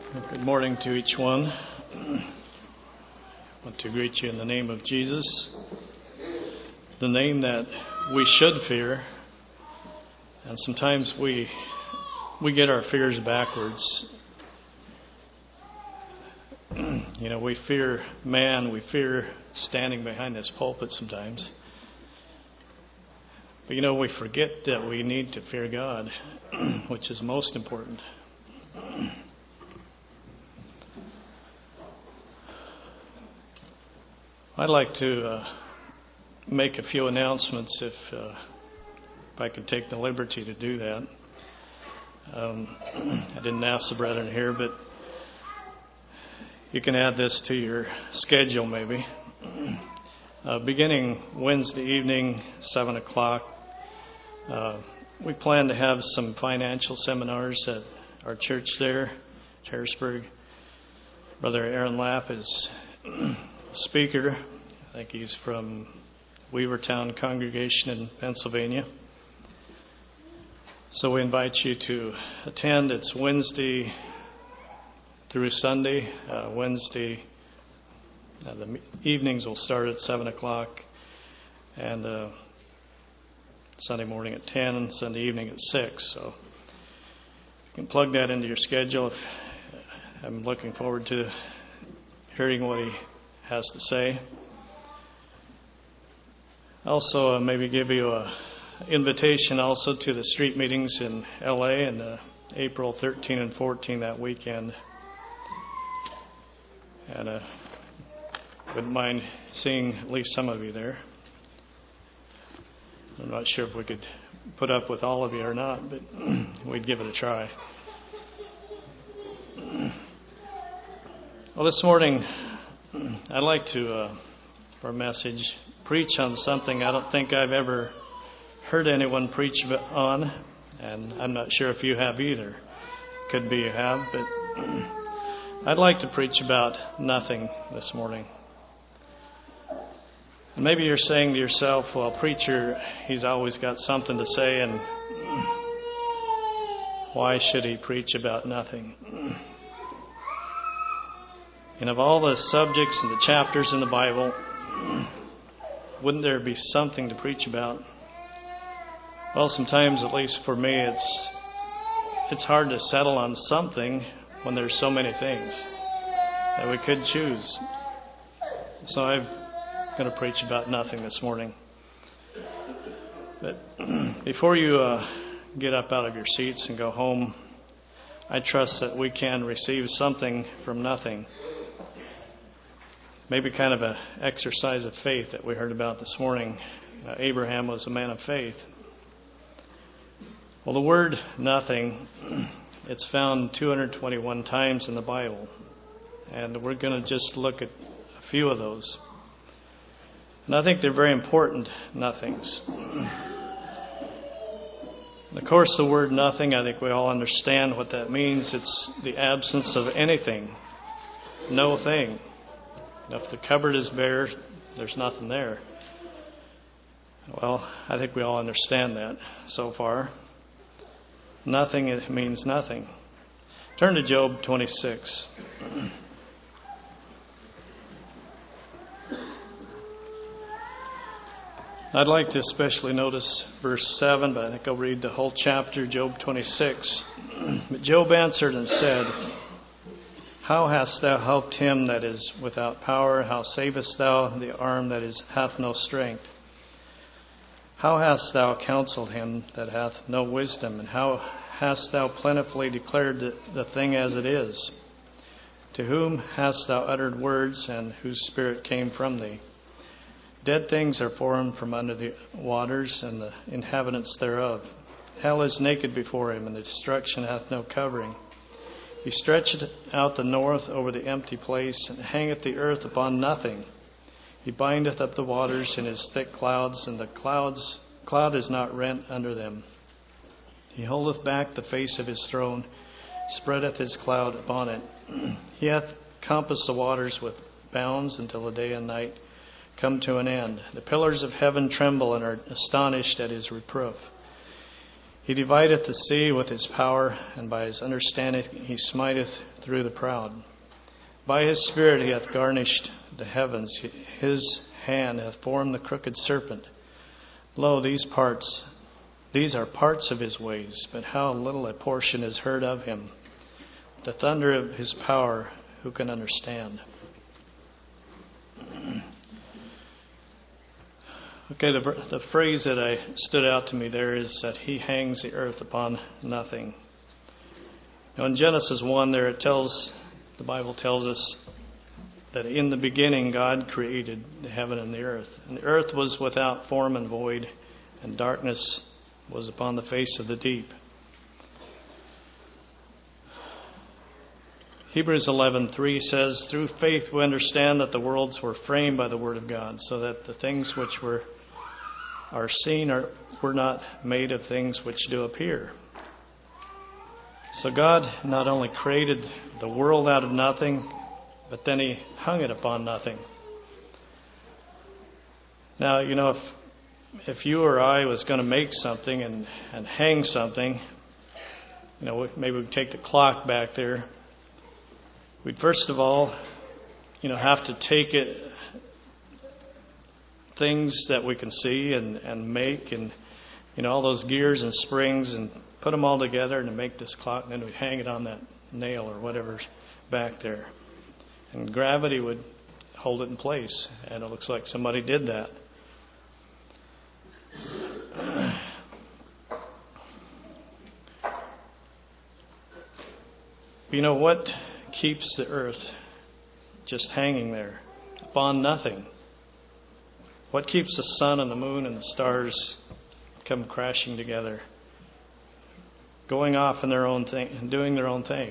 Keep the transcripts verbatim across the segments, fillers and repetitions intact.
Good morning to each one. I want to greet you in the name of Jesus, the name that we should fear. And sometimes we we get our fears backwards. You know, we fear man, we fear standing behind this pulpit sometimes. But you know, we forget that we need to fear God, which is most important. I'd like to uh, make a few announcements if, uh, if I could take the liberty to do that. Um, I didn't ask the brethren here, but you can add this to your schedule maybe. Uh, beginning Wednesday evening, seven o'clock, uh, we plan to have some financial seminars at our church there, Harrisburg. Brother Aaron Lapp is speaker. I think he's from Weavertown congregation in Pennsylvania. So we invite you to attend. It's Wednesday through Sunday. Uh, Wednesday, uh, the evenings will start at seven o'clock, and uh, Sunday morning at ten, Sunday evening at six. So you can plug that into your schedule. I'm looking forward to hearing what he has to say. Also, uh, maybe give you a invitation also to the street meetings in L A and uh, April thirteenth and fourteenth that weekend. And uh, wouldn't mind seeing at least some of you there. I'm not sure if we could put up with all of you or not, but we'd give it a try. Well, this morning I'd like to, uh, for a message, preach on something I don't think I've ever heard anyone preach on, and I'm not sure if you have either. Could be you have, but I'd like to preach about nothing this morning. And maybe you're saying to yourself, well, preacher, he's always got something to say, and why should he preach about nothing? And of all the subjects and the chapters in the Bible, wouldn't there be something to preach about? Well, sometimes, at least for me, it's it's hard to settle on something when there's so many things that we could choose. So I'm going to preach about nothing this morning. But before you uh, get up out of your seats and go home, I trust that we can receive something from nothing. Maybe kind of an exercise of faith that we heard about this morning. Uh, Abraham was a man of faith. Well, the word nothing, it's found two hundred twenty-one times in the Bible. And we're going to just look at a few of those. And I think they're very important nothings. And of course, the word nothing, I think we all understand what that means. It's the absence of anything. No thing. If the cupboard is bare, there's nothing there. Well, I think we all understand that so far. Nothing, it means nothing. Turn to Job twenty-six. I'd like to especially notice verse seven, but I think I'll read the whole chapter, Job twenty-six. But Job answered and said, how hast thou helped him that is without power? How savest thou the arm that is hath no strength? How hast thou counseled him that hath no wisdom? And how hast thou plentifully declared the, the thing as it is? To whom hast thou uttered words, and whose spirit came from thee? Dead things are formed from under the waters, and the inhabitants thereof. Hell is naked before him, and the destruction hath no covering. He stretcheth out the north over the empty place, and hangeth the earth upon nothing. He bindeth up the waters in his thick clouds, and the clouds cloud is not rent under them. He holdeth back the face of his throne, spreadeth his cloud upon it. He hath compassed the waters with bounds until the day and night come to an end. The pillars of heaven tremble and are astonished at his reproof. He divideth the sea with his power, and by his understanding he smiteth through the proud. By his Spirit he hath garnished the heavens. His hand hath formed the crooked serpent. Lo, these parts, these are parts of his ways, but how little a portion is heard of him. The thunder of his power, who can understand? Okay, the, the phrase that I stood out to me there is that he hangs the earth upon nothing. Now in Genesis one there it tells, the Bible tells us that in the beginning God created the heaven and the earth. And the earth was without form and void, and darkness was upon the face of the deep. Hebrews eleven three says, through faith we understand that the worlds were framed by the word of God, so that the things which were are seen are, were not made of things which do appear. So God not only created the world out of nothing, but then he hung it upon nothing. Now, you know, if if you or I was going to make something and, and hang something, you know, maybe we'd take the clock back there. We'd first of all, you know, have to take it, things that we can see and, and make, and, you know, all those gears and springs, and put them all together and make this clock, and then we'd hang it on that nail or whatever's back there. And gravity would hold it in place, and it looks like somebody did that. You know, what keeps the earth just hanging there upon nothing? What keeps the sun and the moon and the stars come crashing together, going off in their own thing and doing their own thing?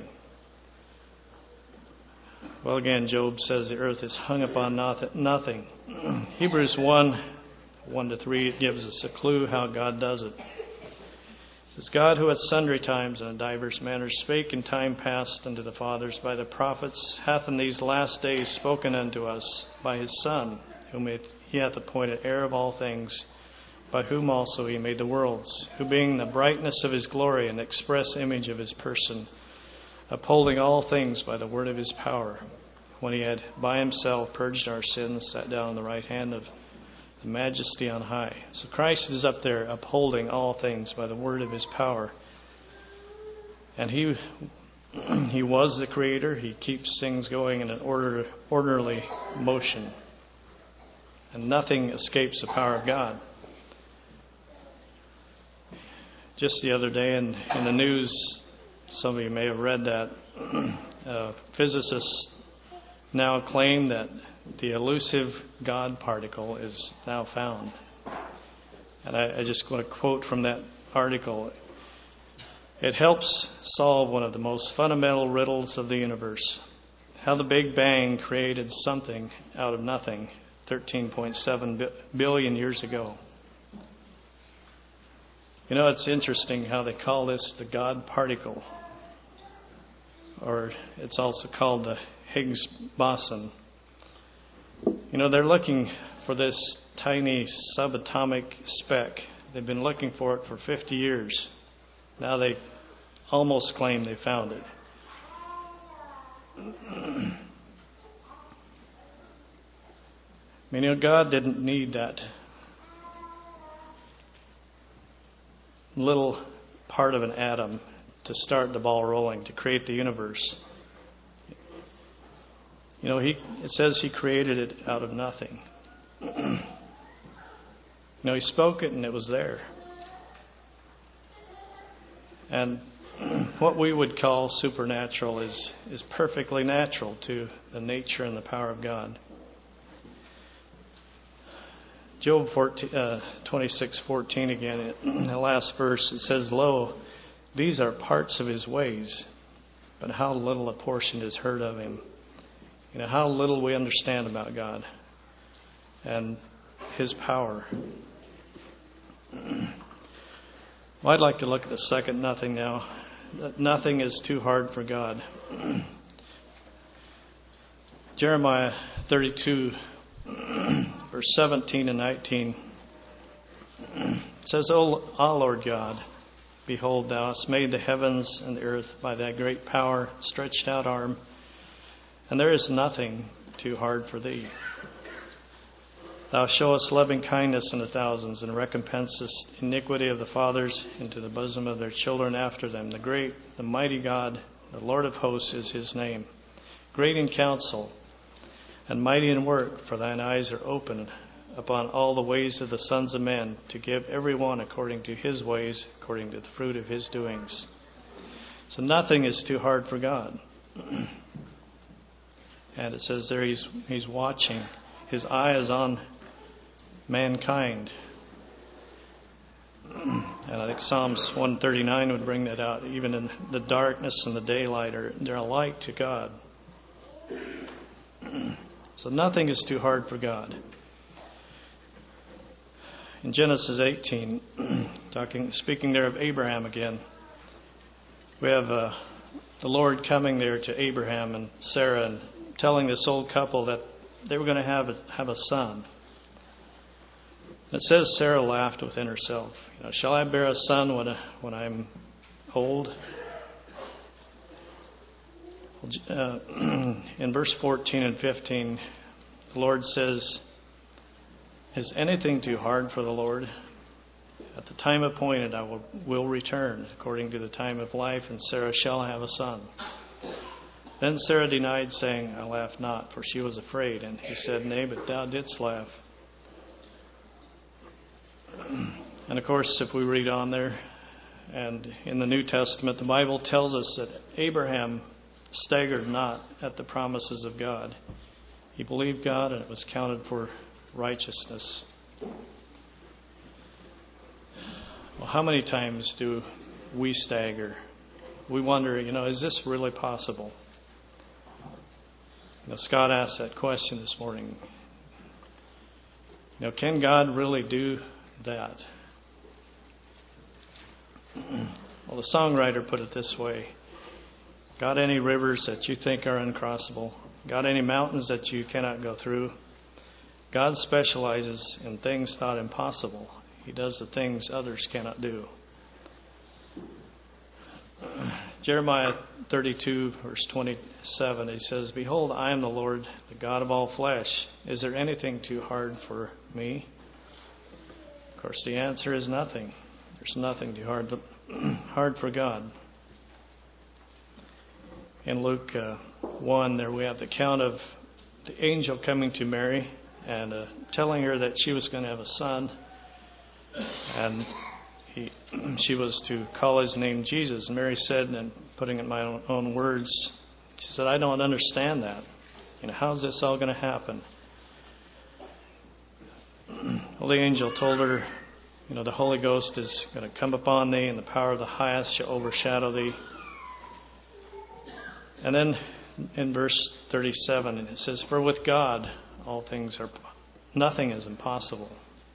Well, again, Job says the earth is hung upon nothing. Hebrews one, one to three, it gives us a clue how God does it. It says, God, who at sundry times and in divers manners spake in time past unto the fathers by the prophets, hath in these last days spoken unto us by his Son, whom he hath appointed heir of all things, by whom also he made the worlds, who being the brightness of his glory and the express image of his person, upholding all things by the word of his power, when he had by himself purged our sins, sat down on the right hand of the majesty on high. So Christ is up there upholding all things by the word of his power. And he he was the creator. He keeps things going in an order, orderly motion. And nothing escapes the power of God. Just the other day in, in the news, some of you may have read that, uh, physicists now claim that the elusive God particle is now found. And I, I just want to quote from that article. It helps solve one of the most fundamental riddles of the universe. How the Big Bang created something out of nothing thirteen point seven billion years ago. You know, it's interesting how they call this the God particle. Or it's also called the Higgs boson. You know, they're looking for this tiny subatomic speck. They've been looking for it for fifty years. Now they almost claim they found it. I mean, you know, God didn't need that little part of an atom to start the ball rolling, to create the universe. You know, he it says he created it out of nothing. You know, he spoke it and it was there. And what we would call supernatural is, is perfectly natural to the nature and the power of God. Job fourteen, uh, twenty-six fourteen again, in the last verse, it says, Lo, these are parts of his ways, but how little a portion is heard of him. You know, how little we understand about God and his power. Well, I'd like to look at the second nothing now. That nothing is too hard for God. Jeremiah thirty-two, verse seventeen and nineteen says, O, O Lord God, Behold, thou hast made the heavens and the earth by thy great power, stretched out arm, and there is nothing too hard for thee. Thou showest loving kindness unto thousands, and recompensest iniquity of the fathers into the bosom of their children after them. The great, the mighty God, the Lord of hosts is his name. Great in counsel, and mighty in work, for thine eyes are open upon all the ways of the sons of men, to give every one according to his ways, according to the fruit of his doings. So nothing is too hard for God. And it says there he's, he's watching. His eye is on mankind. And I think Psalms one thirty-nine would bring that out. Even in the darkness and the daylight, are they're a light to God. So nothing is too hard for God. In Genesis eighteen, talking, speaking there of Abraham again, we have uh, the Lord coming there to Abraham and Sarah and telling this old couple that they were going to have a, have a son. It says Sarah laughed within herself. You know, shall I bear a son when uh, when I'm old? Uh, in verse fourteen and fifteen, the Lord says, is anything too hard for the Lord? At the time appointed I will, will return, according to the time of life, and Sarah shall have a son. Then Sarah denied, saying, I laugh not, for she was afraid. And he said, Nay, but thou didst laugh. And of course, if we read on there, and in the New Testament, the Bible tells us that Abraham staggered not at the promises of God. He believed God, and it was counted for righteousness. Well, how many times do we stagger? We wonder, you know, is this really possible? You know, Scott asked that question this morning. You know, can God really do that? Well, the songwriter put it this way. Got any rivers that you think are uncrossable? Got any mountains that you cannot go through? God specializes in things thought impossible. He does the things others cannot do. Jeremiah thirty-two, verse twenty-seven, he says, Behold, I am the Lord, the God of all flesh. Is there anything too hard for me? Of course, the answer is nothing. There's nothing too hard, hard for God. In Luke uh, one, there we have the account of the angel coming to Mary and uh, telling her that she was going to have a son. And he, she was to call his name Jesus. And Mary said, and putting it in my own, own words, she said, I don't understand that. You know, how's this all going to happen? Well, the angel told her, you know, the Holy Ghost is going to come upon thee, and the power of the highest shall overshadow thee. And then in verse thirty-seven, it says, For with God all things are, nothing is impossible.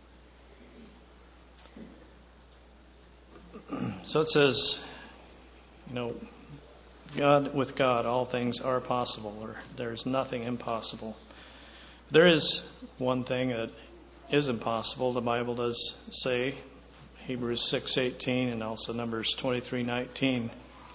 So it says, you know, God, with God all things are possible, or there's nothing impossible. There is one thing that is impossible. The Bible does say, Hebrews six eighteen and also Numbers twenty-three nineteen.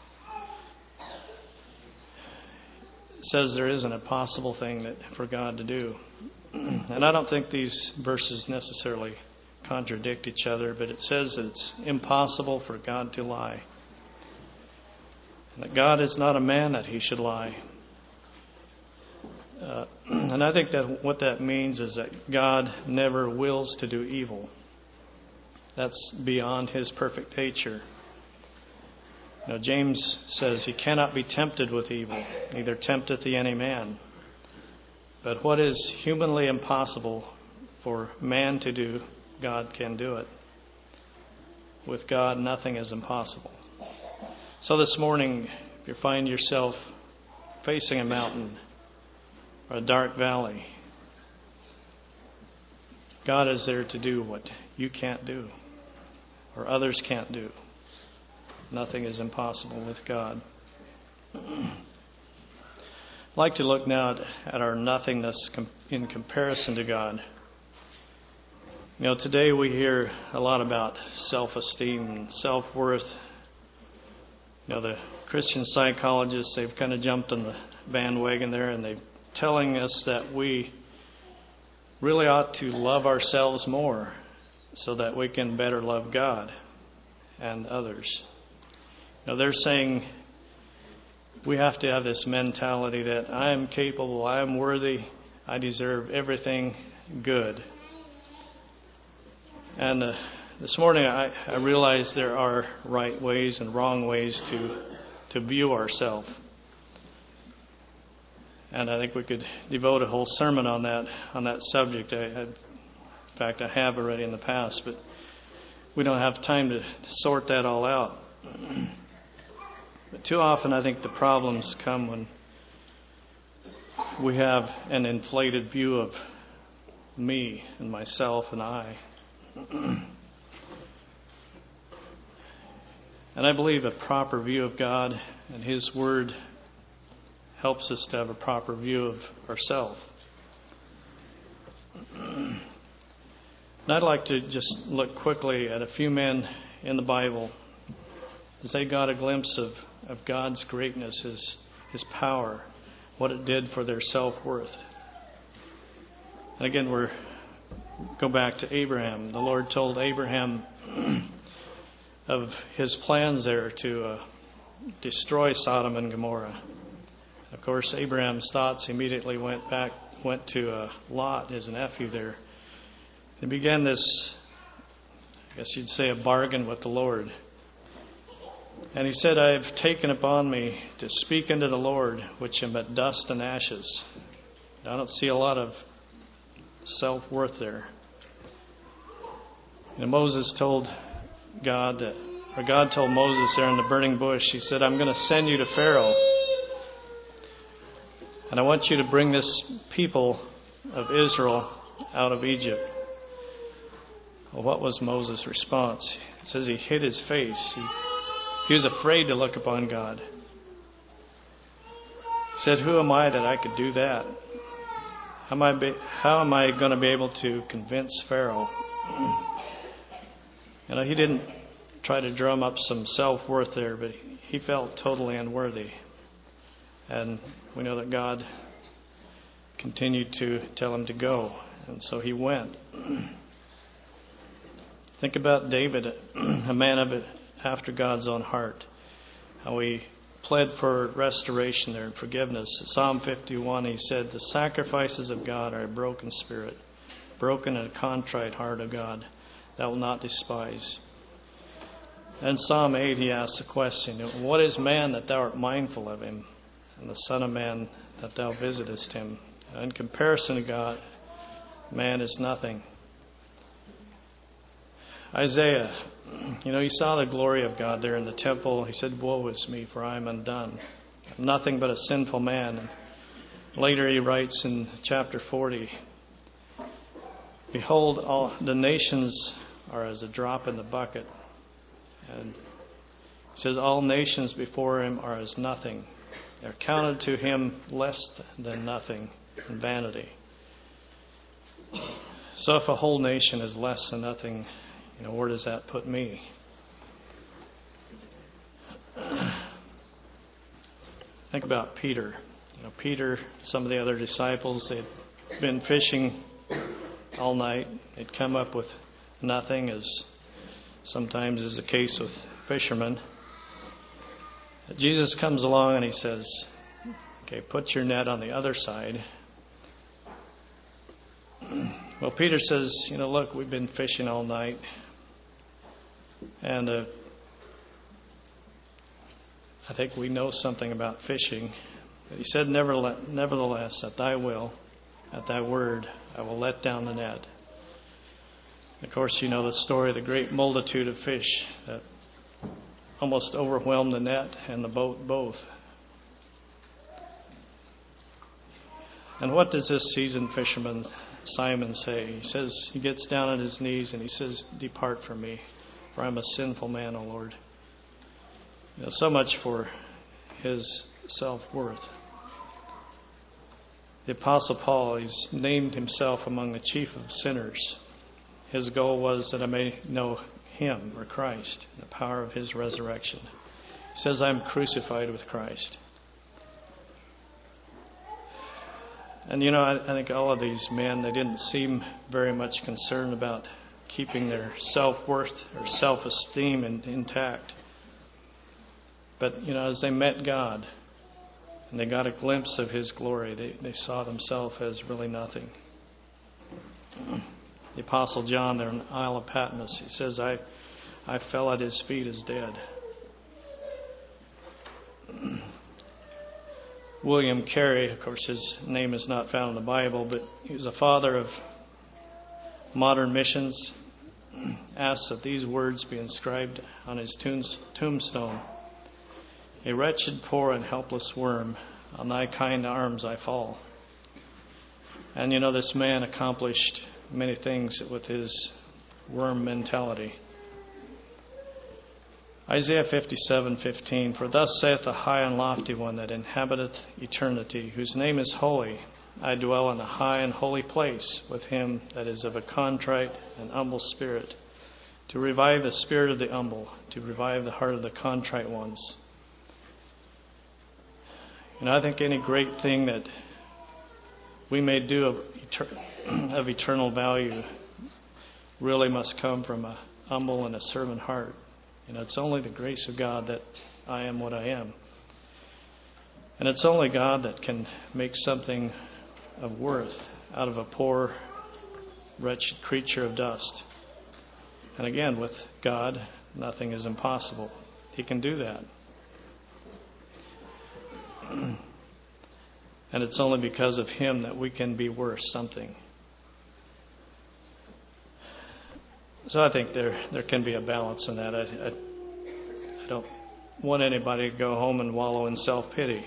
Says there is an impossible thing that for God to do. And I don't think these verses necessarily contradict each other, but it says that it's impossible for God to lie. And that God is not a man that he should lie. Uh, and I think that what that means is that God never wills to do evil. That's beyond his perfect nature. You know, James says he cannot be tempted with evil, neither tempteth he any man. But what is humanly impossible for man to do, God can do it. With God, nothing is impossible. So this morning, if you find yourself facing a mountain or a dark valley, God is there to do what you can't do or others can't do. Nothing is impossible with God. I'd like to look now at, at our nothingness com- in comparison to God. You know, today we hear a lot about self-esteem and self-worth You know, the Christian psychologists, they've kind of jumped on the bandwagon there, and they're telling us that we really ought to love ourselves more so that we can better love God and others. You know, they're saying we have to have this mentality that I am capable, I am worthy, I deserve everything good. And uh, this morning I, I realize there are right ways and wrong ways to to view ourselves. And I think we could devote a whole sermon on that on that subject. I, I, in fact, I have already in the past, but we don't have time to sort that all out. But too often I think the problems come when we have an inflated view of me and myself and I. And I believe a proper view of God and His Word helps us to have a proper view of ourselves. And I'd like to just look quickly at a few men in the Bible as they got a glimpse of, of God's greatness, His, His power, what it did for their self-worth. And again, we're go back to Abraham. The Lord told Abraham of His plans there to uh, destroy Sodom and Gomorrah. Of course, Abraham's thoughts immediately went back, went to uh, Lot, his nephew there. He began this, I guess you'd say, a bargain with the Lord. And he said, I have taken upon me to speak unto the Lord, which am but dust and ashes. I don't see a lot of self-worth there. And Moses told God, that, or God told Moses there in the burning bush, He said, I'm going to send you to Pharaoh. And I want you to bring this people of Israel out of Egypt. Well, what was Moses' response? It says he hid his face. He, he was afraid to look upon God. He said, who am I that I could do that? How am I, be, how am I going to be able to convince Pharaoh? You know, he didn't try to drum up some self-worth there, but he felt totally unworthy. And we know that God continued to tell him to go. And so he went. Think about David, a man of it after God's own heart. How he pled for restoration there and forgiveness. Psalm fifty-one, he said, the sacrifices of God are a broken spirit, broken and a contrite heart of God, thou wilt not despise. And Psalm eight, he asks the question, what is man that thou art mindful of him, and the Son of Man that thou visitest him? In comparison to God, man is nothing. Isaiah, you know, he saw the glory of God there in the temple. He said, woe is me, for I am undone. I'm nothing but a sinful man. And later he writes in chapter forty, behold, all the nations are as a drop in the bucket. And he says, all nations before him are as nothing. They're counted to him less than nothing in vanity. So if a whole nation is less than nothing, you know, where does that put me? Think about Peter. You know, Peter, some of the other disciples, they'd been fishing all night. They'd come up with nothing, as sometimes is the case with fishermen. Jesus comes along and he says, okay, put your net on the other side. Well, Peter says, you know, look, we've been fishing all night. And uh, I think we know something about fishing. But he said, nevertheless, nevertheless, at thy will, at thy word, I will let down the net. Of course, you know the story of the great multitude of fish that almost overwhelmed the net and the boat both. And what does this seasoned fisherman Simon say? He says, he gets down on his knees and he says, depart from me, for I'm a sinful man, O Lord. You know, so much for his self-worth. The Apostle Paul, he's named himself among the chief of sinners. His goal was that I may know him, or Christ, and the power of his resurrection. He says, I'm crucified with Christ. And you know, I, I think all of these men, they didn't seem very much concerned about keeping their self-worth or self-esteem in, intact. But, you know, as they met God and they got a glimpse of His glory, they, they saw themselves as really nothing. The Apostle John there in the Isle of Patmos, he says, I, I fell at His feet as dead. William Carey, of course, his name is not found in the Bible, but he was a father of modern missions, asked that these words be inscribed on his tombstone. A wretched, poor, and helpless worm, on thy kind arms I fall. And you know, this man accomplished many things with his worm mentality. Isaiah fifty-seven fifteen, for thus saith the high and lofty one that inhabiteth eternity, whose name is holy. I dwell in a high and holy place with him that is of a contrite and humble spirit, to revive the spirit of the humble, to revive the heart of the contrite ones. And I think any great thing that we may do of, etern- of eternal value really must come from a humble and a servant heart. You know, it's only the grace of God that I am what I am. And it's only God that can make something of worth out of a poor, wretched creature of dust. And again, with God, nothing is impossible. He can do that. And it's only because of Him that we can be worth something. So I think there there can be a balance in that. I, I, I don't want anybody to go home and wallow in self-pity.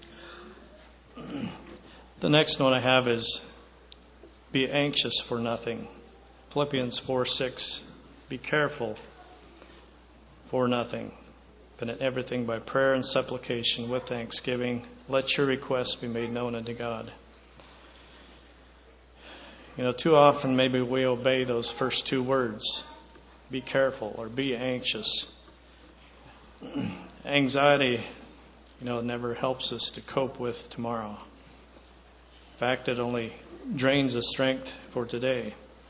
The next one I have is be anxious for nothing. Philippians four six, be careful for nothing, but in everything by prayer and supplication with thanksgiving, let your requests be made known unto God. You know, too often maybe we obey those first two words, be careful or be anxious. Anxiety, you know, never helps us to cope with tomorrow. In fact, it only drains the strength for today.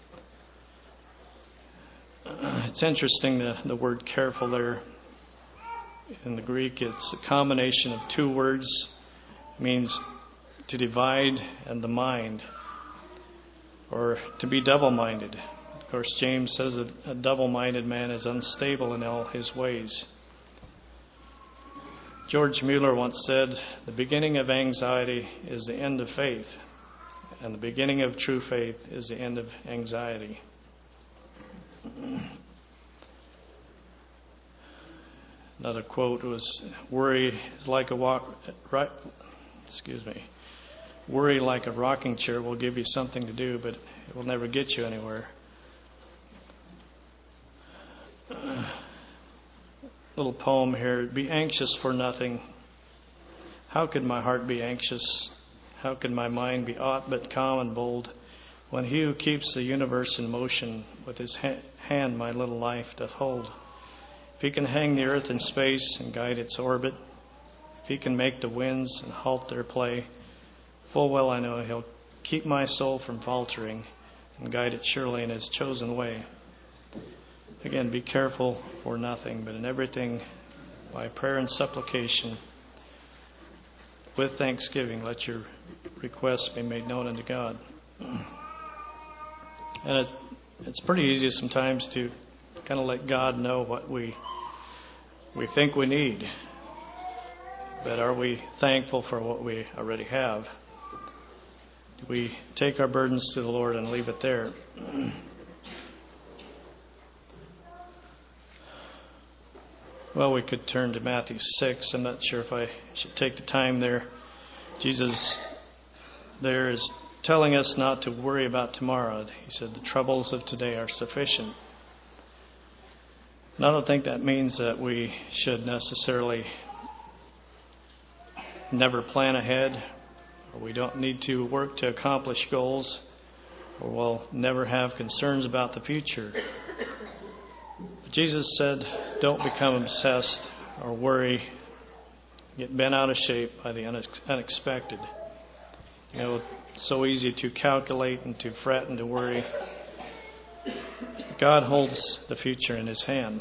It's interesting, the, the word careful there in the Greek, it's a combination of two words. It means to divide and the mind, or to be double-minded. Of course, James says that a double-minded man is unstable in all his ways. George Mueller once said, the beginning of anxiety is the end of faith, and the beginning of true faith is the end of anxiety. Another quote was, worry is like a walk, right, excuse me, worry like a rocking chair will give you something to do, but it will never get you anywhere. Uh, little poem here. Be anxious for nothing. How could my heart be anxious? How could my mind be aught but calm and bold, when He who keeps the universe in motion with His ha- hand my little life doth hold? If He can hang the earth in space and guide its orbit, if He can make the winds and halt their play, full well I know He'll keep my soul from faltering and guide it surely in His chosen way. Again, be careful for nothing, but in everything by prayer and supplication with thanksgiving let your requests be made known unto God. And it, it's pretty easy sometimes to kind of let God know what we we think we need. But are we thankful for what we already have? Do we take our burdens to the Lord and leave it there? Well, we could turn to Matthew six. I'm not sure if I should take the time there. Jesus there is telling us not to worry about tomorrow. He said the troubles of today are sufficient. And I don't think that means that we should necessarily never plan ahead, or we don't need to work to accomplish goals, or we'll never have concerns about the future. But Jesus said, don't become obsessed or worry get bent out of shape by the unexpected. You know, it's so easy to calculate and to fret and to worry. God holds the future in His hand.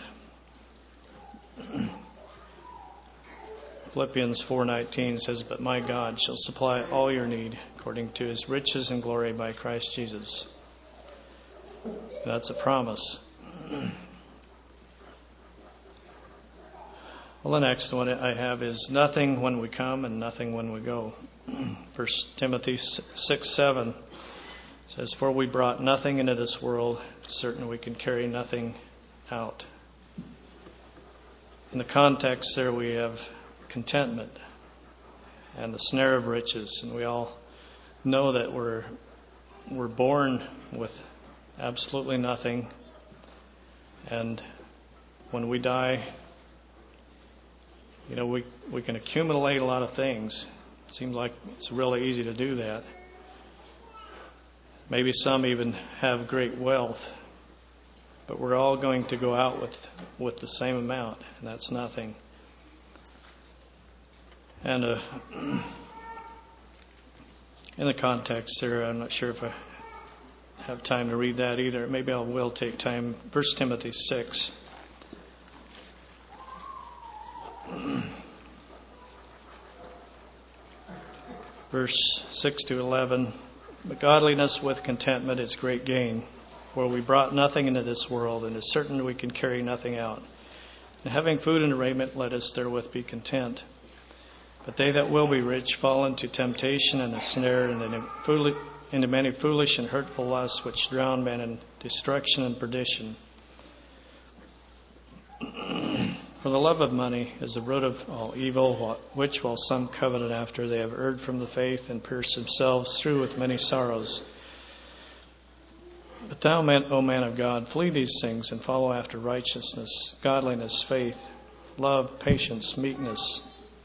Philippians four nineteen says, "But my God shall supply all your need according to His riches and glory by Christ Jesus." That's a promise. Well, the next one I have is nothing when we come and nothing when we go. First Timothy six seven says, "For we brought nothing into this world, certain we can carry nothing out." In the context there we have contentment and the snare of riches, and we all know that we're we're born with absolutely nothing, and when we die, you know, we we can accumulate a lot of things. It seems like it's really easy to do that. Maybe some even have great wealth, but we're all going to go out with with the same amount, and that's nothing. And uh, in the context there, I'm not sure if I have time to read that either. Maybe I will take time. First Timothy six. Verse six to eleven. "But godliness with contentment is great gain. For we brought nothing into this world, and it is certain we can carry nothing out. And having food and raiment, let us therewith be content. But they that will be rich fall into temptation and a snare, and into, foolish, into many foolish and hurtful lusts, which drown men in destruction and perdition. For the love of money is the root of all evil, which while some coveted after, they have erred from the faith, and pierced themselves through with many sorrows. But thou, man, O man of God, flee these things, and follow after righteousness, godliness, faith, love, patience, meekness."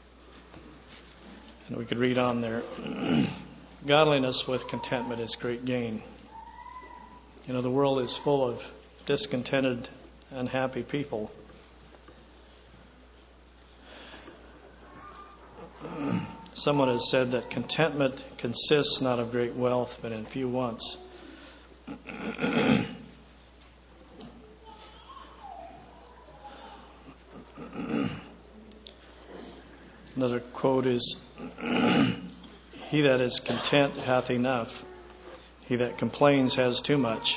And we could read on there. "Godliness with contentment is great gain." You know, the world is full of discontented, unhappy people. Someone has said that contentment consists not of great wealth, but in few wants. Another quote is, "He that is content hath enough. He that complains has too much."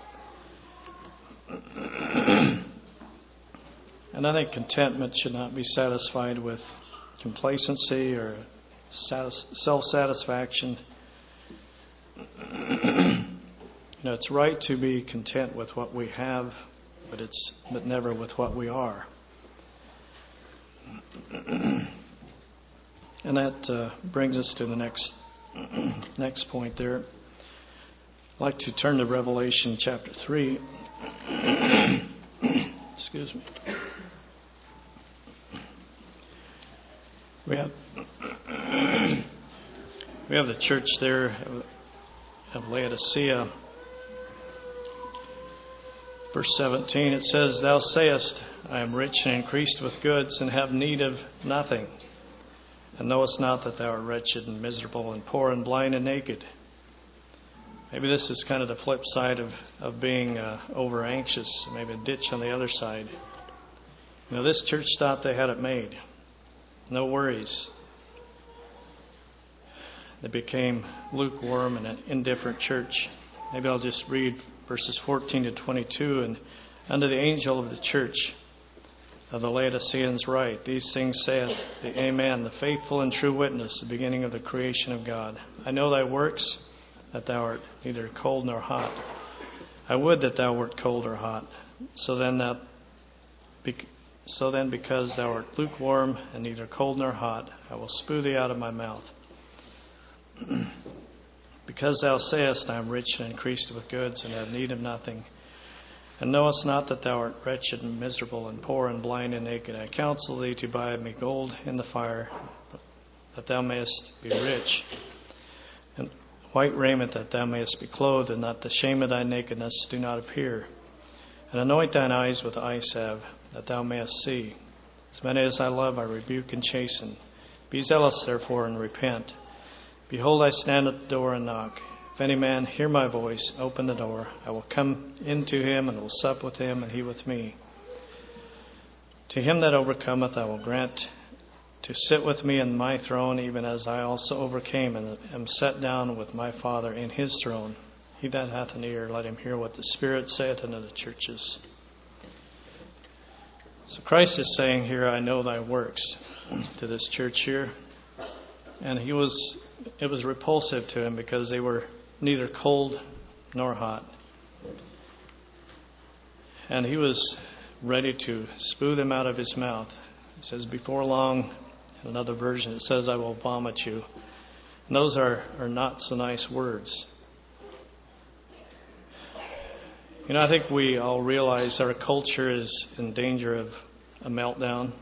And I think contentment should not be satisfied with complacency or self-satisfaction. You know, it's right to be content with what we have, but it's but never with what we are. And that uh, brings us to the next next point there. I'd like to turn to Revelation chapter three. Excuse me. We have we have the church there of Laodicea. Verse seventeen, it says, "Thou sayest, I am rich and increased with goods, and have need of nothing. And knowest not that thou art wretched and miserable and poor and blind and naked." Maybe this is kind of the flip side of, of being uh, over anxious. Maybe a ditch on the other side. You know, this church thought they had it made. No worries. They became lukewarm and an indifferent church. Maybe I'll just read verses fourteen to twenty-two. "And unto the angel of the church of the Laodiceans write, These things saith the Amen, the faithful and true witness, the beginning of the creation of God. I know thy works, that thou art neither cold nor hot. I would that thou wert cold or hot. So then thou, so then because thou art lukewarm and neither cold nor hot, I will spew thee out of my mouth. Because thou sayest, I am rich and increased with goods, and have need of nothing, and knowest not that thou art wretched and miserable and poor and blind and naked, I counsel thee to buy of me gold in the fire, that thou mayest be rich, and white raiment, that thou mayest be clothed, and that the shame of thy nakedness do not appear. And anoint thine eyes with eye salve, that thou mayest see. As many as I love, I rebuke and chasten. Be zealous, therefore, and repent. Behold, I stand at the door and knock. If any man hear my voice, open the door. I will come into him and will sup with him, and he with me. To him that overcometh, I will grant to sit with me in my throne, even as I also overcame and am set down with my Father in his throne. He that hath an ear, let him hear what the Spirit saith unto the churches. So Christ is saying here, I know thy works, to this church here. And he was, it was repulsive to him because they were neither cold nor hot. And he was ready to spew them out of his mouth. He says, before long, in another version, it says, I will vomit you. And those are, are not so nice words. You know, I think we all realize our culture is in danger of a meltdown.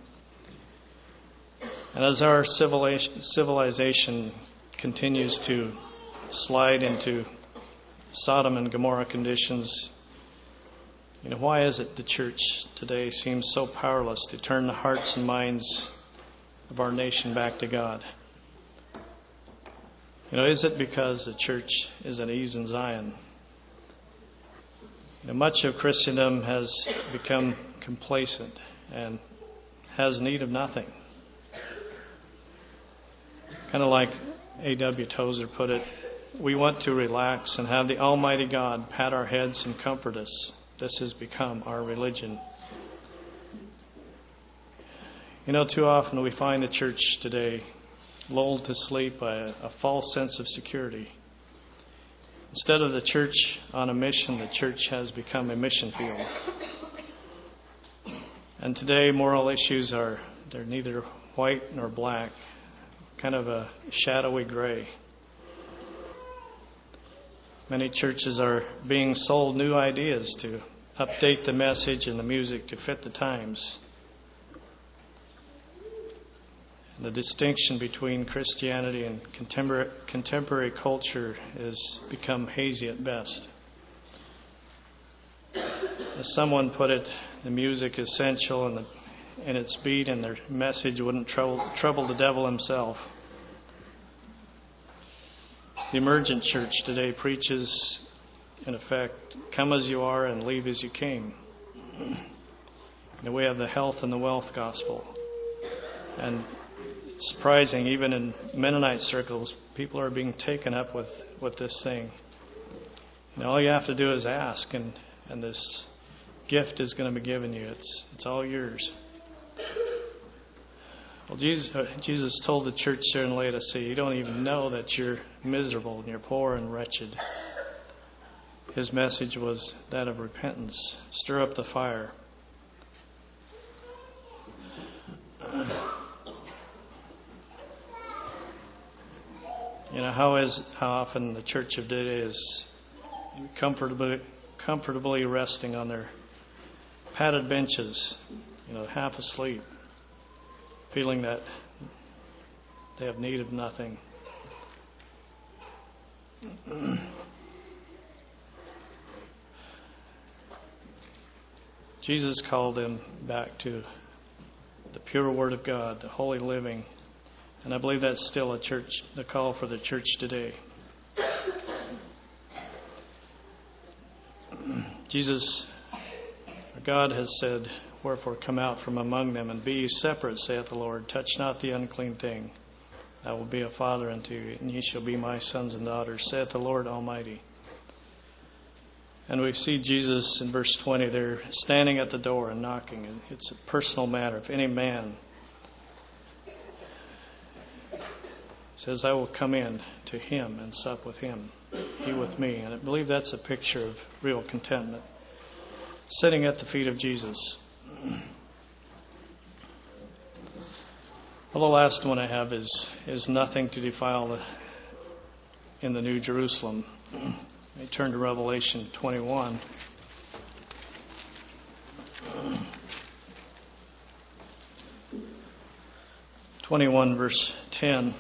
And as our civilization continues to slide into Sodom and Gomorrah conditions, you know, why is it the church today seems so powerless to turn the hearts and minds of our nation back to God? You know, is it because the church is at ease in Zion? You know, much of Christendom has become complacent and has need of nothing. Kind of like A W Tozer put it, we want to relax and have the Almighty God pat our heads and comfort us. This has become our religion. You know, too often we find the church today lulled to sleep by a, a false sense of security. Instead of the church on a mission, the church has become a mission field. And today moral issues are, they're neither white nor black, kind of a shadowy gray. Many churches are being sold new ideas to update the message and the music to fit the times. And the distinction between Christianity and contemporary, contemporary culture has become hazy at best. As someone put it, the music is essential and, the, and its beat and their message wouldn't trouble, trouble the devil himself. The emergent church today preaches, in effect, come as you are and leave as you came. And we have the health and the wealth gospel. And it's surprising, even in Mennonite circles, people are being taken up with, with this thing. And all you have to do is ask, and, and this gift is going to be given you. It's, it's all yours. Well, Jesus, Jesus told the church there in Laodicea, you don't even know that you're miserable and you're poor and wretched. His message was that of repentance. Stir up the fire. You know, how is how often the church of today is comfortably comfortably resting on their padded benches, you know, half asleep, feeling that they have need of nothing. Jesus called them back to the pure Word of God, the holy living. And I believe that's still a church, the call for the church today. Jesus, God has said, wherefore come out from among them and be ye separate, saith the Lord. Touch not the unclean thing. I will be a father unto you, and ye shall be my sons and daughters, saith the Lord Almighty. And we see Jesus in verse twenty there standing at the door and knocking. And it's a personal matter. If any man says, I will come in to him and sup with him, he with me. And I believe that's a picture of real contentment. Sitting at the feet of Jesus. Well, the last one I have is, is nothing to defile the, in the New Jerusalem. I turn to Revelation twenty-one. twenty-one verse ten.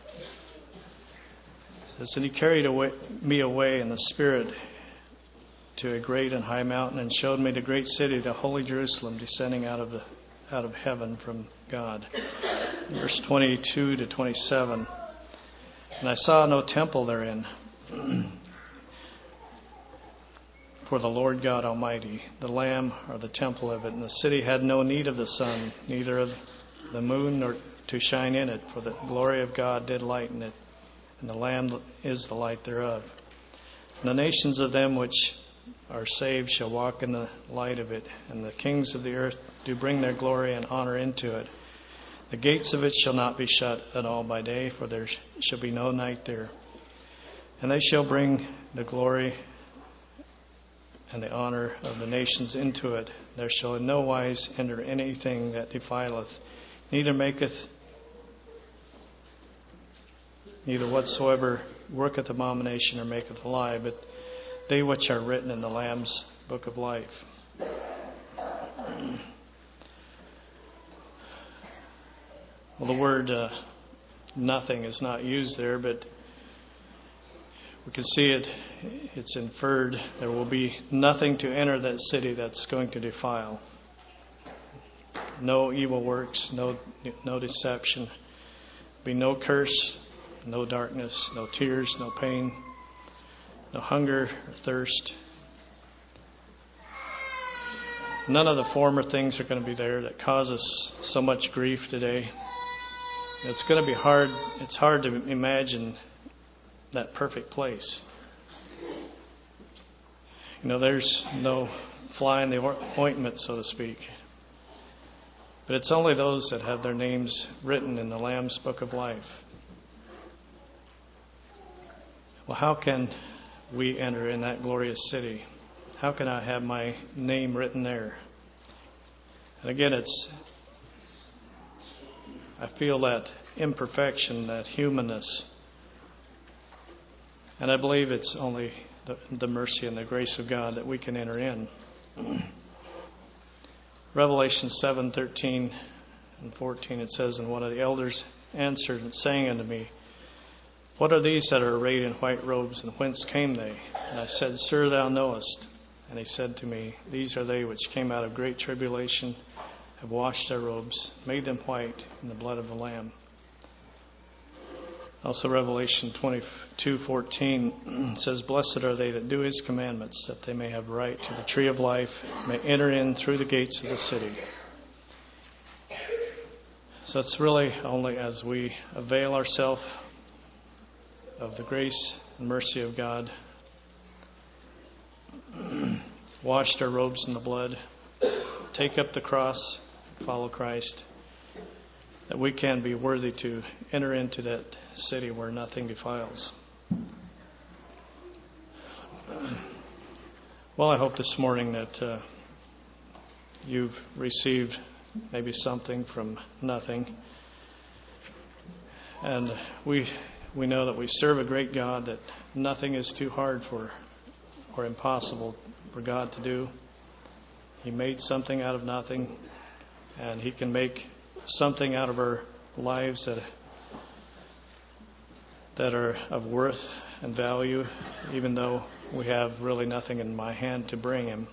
It says, and he carried away, me away in the Spirit to a great and high mountain and showed me the great city, the holy Jerusalem, descending out of the out of heaven from God. Verse twenty-two to twenty-seven. And I saw no temple therein, for the Lord God Almighty, the Lamb, are the temple of it. And the city had no need of the sun, neither of the moon, nor to shine in it, for the glory of God did lighten it, and the Lamb is the light thereof. And the nations of them which are saved shall walk in the light of it, and the kings of the earth do bring their glory and honor into it. The gates of it shall not be shut at all by day, for there shall be no night there. And they shall bring the glory and the honor of the nations into it. There shall in no wise enter anything that defileth, neither maketh, neither whatsoever worketh abomination or maketh a lie, but they which are written in the Lamb's book of life. Well, the word uh, nothing is not used there, but we can see it. It's inferred there will be nothing to enter that city that's going to defile. No evil works, no no deception. Be no curse, no darkness, no tears, no pain, no hunger or thirst. None of the former things are going to be there that cause us so much grief today. It's going to be hard. It's hard to imagine that perfect place. You know, there's no fly in the ointment, so to speak. But it's only those that have their names written in the Lamb's book of life. Well, how can we enter in that glorious city? How can I have my name written there? And again, it's I feel that imperfection, that humanness. And I believe it's only the, the mercy and the grace of God that we can enter in. Revelation seven thirteen and fourteen, it says, And one of the elders answered and sang unto me, What are these that are arrayed in white robes, and whence came they? And I said, Sir, thou knowest. And he said to me, These are they which came out of great tribulation, have washed their robes, made them white in the blood of the Lamb. Also Revelation twenty-two fourteen says, Blessed are they that do his commandments, that they may have right to the tree of life, may enter in through the gates of the city. So it's really only as we avail ourselves of the grace and mercy of God, washed our robes in the blood, take up the cross, follow Christ, that we can be worthy to enter into that city where nothing defiles. Well, I hope this morning that uh, you've received maybe something from nothing. And we we know that we serve a great God, that nothing is too hard for or impossible for God to do. He made something out of nothing, and He can make something out of our lives that that are of worth and value, even though we have really nothing in my hand to bring Him.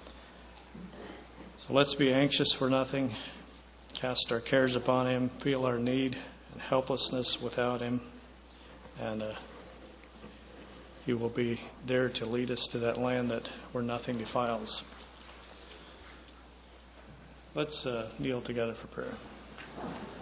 So let's be anxious for nothing, cast our cares upon Him, feel our need and helplessness without Him, and uh, He will be there to lead us to that land that where nothing defiles. Let's uh, kneel together for prayer.